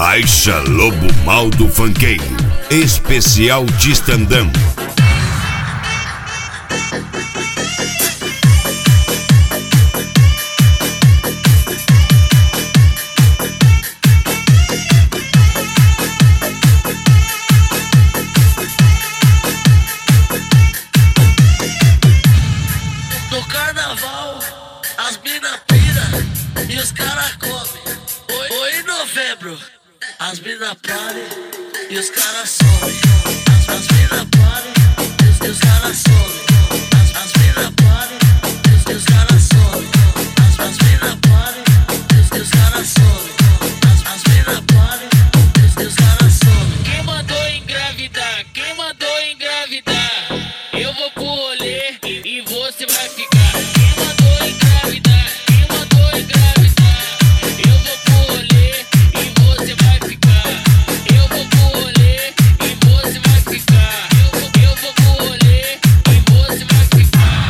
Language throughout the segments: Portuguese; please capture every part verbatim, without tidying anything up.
Caixa Lobo Mal do Funkeiro, especial de stand-up. No carnaval, as mina pira e os cara comem. Oi, em novembro, as mina parem e os cara somem. As, as mina parem e os, e os cara somem. As, as mina parem e os, e os cara somem. As, as mina parem e os, e os cara somem. As, as mina parem e os, e os cara somem. Quem mandou engravidar? Quem mandou engravidar? Eu vou pro rolê e, e você vai ficar. Quem mandou engravidar? Quem mandou engravidar? Eu vou pro rolê e você vai ficar. Eu vou pro rolê e você vai ficar. Eu vou, eu vou pro rolê e você vai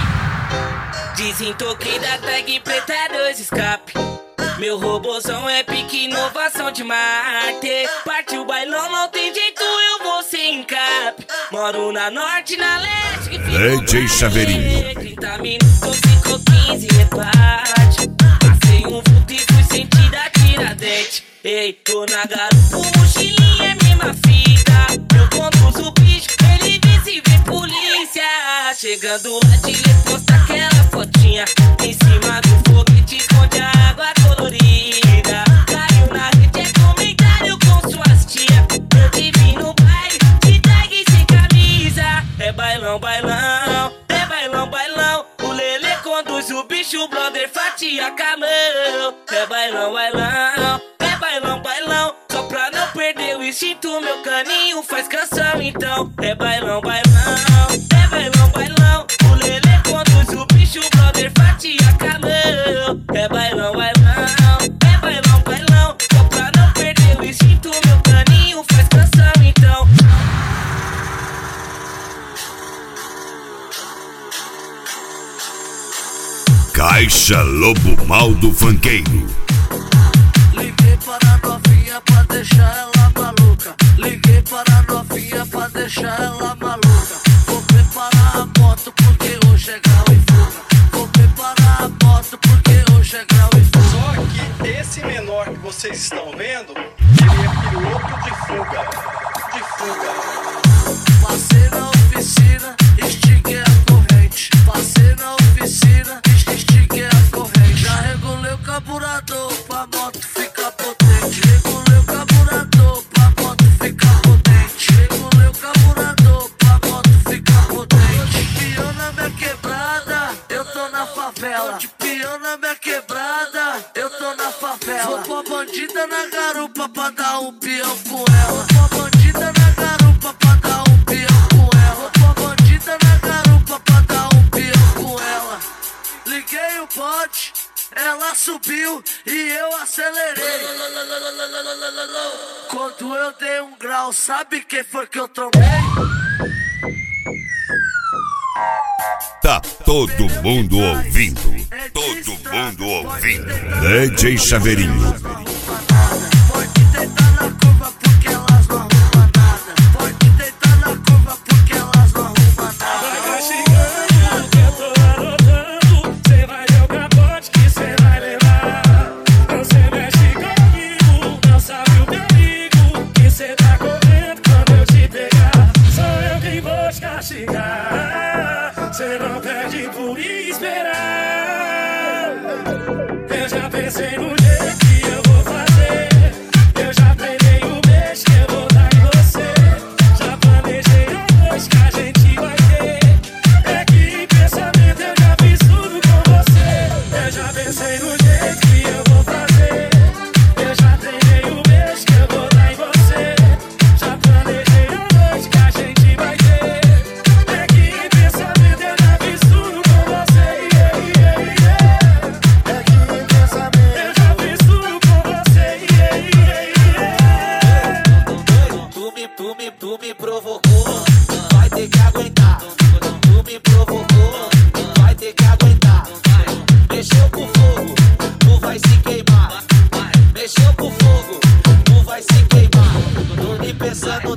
ficar. Desentoquei da tag preta dois escape. Meu robôzão é pique inovação de Marte. Partiu o bailão, não tem jeito, eu vou sem encape. Moro na norte, na leste, D J Chaveirinho. trinta minutos, ficou quinze, reparte. Passei um vulto e fui sentir a Tiradentes. Ei, tô na garupa, mochilinha é mesma fita. Eu conduzo o bicho, ele disse vem polícia. Chegando lá de lhe posta aquela fotinha. Em cima do foguete esconde a água colorida. Caiu na rede, é comentário com suas tia. Eu te vi no baile, de tag sem camisa. É bailão, bailão, é bailão, bailão. O Lelê conduz o bicho, o brother fatia camão. É bailão, bailão, é bailão, bailão. Só pra não perder o instinto, meu caninho faz canção então. É bailão, bailão, é bailão, bailão. O Lelê conduz o bicho, o brother fatia camão. É bailão, bailão, é bailão, bailão. Só pra não perder o instinto, meu caninho faz canção então. Caixa Lobo Mal do Funkeiro. Liguei para a novinha pra deixar ela maluca. Liguei para a novinha pra deixar ela maluca. Vou preparar a moto porque hoje é grau e fuga. Vou preparar a moto porque hoje é grau e fuga. Só que esse menor que vocês estão vendo, ele é piloto de fuga. De fuga. Passei na oficina, estiquei a corrente. Passei na oficina, estiquei a corrente. Já regulei o carburador pra moto ficar potente. Regulei o carburador pra moto ficar potente. Regulei o carburador pra moto ficar potente. De peão na minha quebrada, eu tô na favela. De peão na minha quebrada, eu tô na favela. Vou pra bandida na garupa pra dar um peão com ela. Vou pra bandida na garupa pra dar um peão com ela. Vou pra bandida na garupa pra dar um peão com ela. Liguei o pote, ela subiu e eu acelerei. Quando eu dei um grau, sabe quem foi que eu tomei? Tá todo mundo ouvindo. Todo mundo ouvindo. D J Chaveirinho. Pode deitar na curva porque elas não arrumam nada. Pode deitar na curva porque elas não arrumam nada. Vai chegando, que eu tô anotando. Cê vai ver o capote que cê vai levar. Você mexe comigo, não sabe o meu amigo. Que cê tá correndo quando eu te pegar. Sou eu quem vou te castigar. Cê não perde por esperar. Eu já pensei no jeito que eu vou fazer. Eu já treinei o beijo que eu vou dar em você. Já planejei a noite que a gente vai ter. É que em pensamento eu já fiz tudo com você. Eu já pensei no jeito que eu vou fazer. Eu já treinei o beijo que eu vou dar em você. Já planejei a noite que a gente vai ter. É que em pensamento eu já fiz tudo com você. Yeah, yeah, yeah. É que em pensamento eu já fiz tudo com você. Yeah, yeah, yeah. Tu me, tu me, tu me provocou, vai ter que aguentar. Tu me provocou, vai ter que aguentar. Mexeu com fogo, tu vai se queimar. Mexeu com fogo, tu vai se queimar.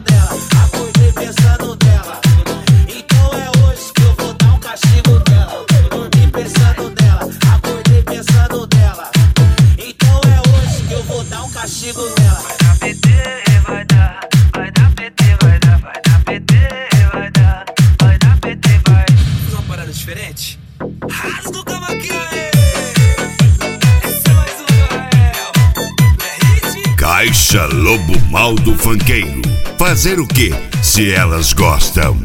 dela, acordei pensando nela. Então é hoje que eu vou dar um castigo nela. Dormi pensando nela, acordei pensando nela. Então é hoje que eu vou dar um castigo nela. Vai dar P T, vai dar, vai dar P T, vai dar, vai dar P T, vai dar, vai dar P T, vai. Fiz uma parada diferente. Rasga o cavaquinho aí. Esse é mais um Rael. É hit. Caixa Lobo Mal do Funkeiro. Fazer o quê se elas gostam?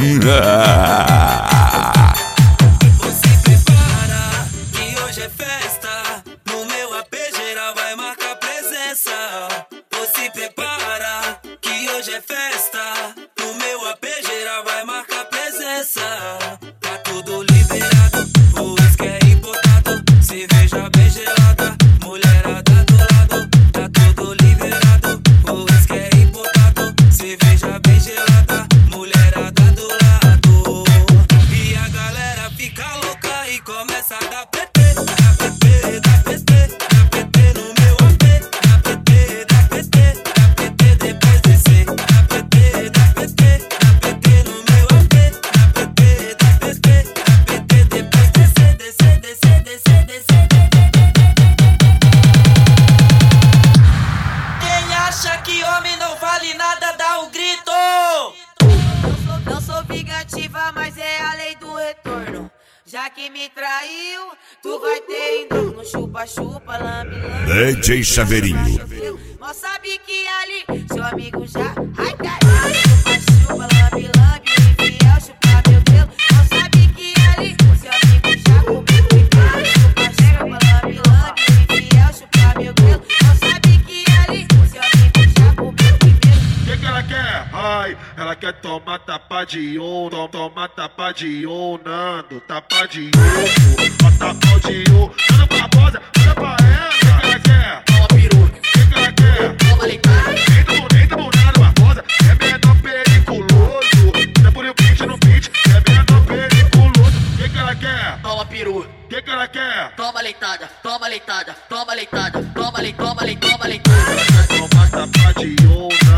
Você prepara que hoje é festa. No meu A P geral vai marcar presença. Você prepara que hoje é festa. No meu A P geral vai marcar presença. Tá tudo liberado, o uísque é importado. Cerveja bem gelada, mulherada do lado. Tá tudo liberado, o uísque é importado. Cerveja bem gelada, mulherada do lado. E a galera fica louca e começa a dar P T. Dá P T, dá P T, dá P T no meu A P. Dá P T, dá P T, dá P T depois descer. Dá P T, dá P T, dá P T no meu A P. Dá P T, dá P T, dá P T depois descer, descer, descer, descer, descer. Quem acha que homem não vale nada, dá um grito. Não sou vingativa, mas é a lei do retorno. Já que me traiu, tu vai ter indo no chupa-chupa, lambe-lambe. D J Chaveirinho. Mal sabe que ali seu amigo já ai caiu. Chupa-chupa, lambe-lambe, infiel, chupa meu pelo. Mal sabe que ali seu amigo já comeu picado. Chupa-chupa, lambe-lambe, infiel, chupa meu pelo. Mal sabe que ali seu amigo já comeu primeiro. Que que ela quer? Ai, ela quer tomar tapa de um, tom, toma tapa de um, Nando, tapa de ovo, ó tapa de um, Nando Barbosa, olha pra ela. Que que ela quer? Toma peruca, Que que ela quer? toma leitada. Entra no, entra no Nando Barbosa, é menor periculoso, tá por o beat no beat, é menor periculoso. Que que ela quer? Toma peru, Que que ela quer? toma leitada, toma leitada, toma leitada, toma leitada, toma leitada, toma leitada. Ela quer tomar tapa de um,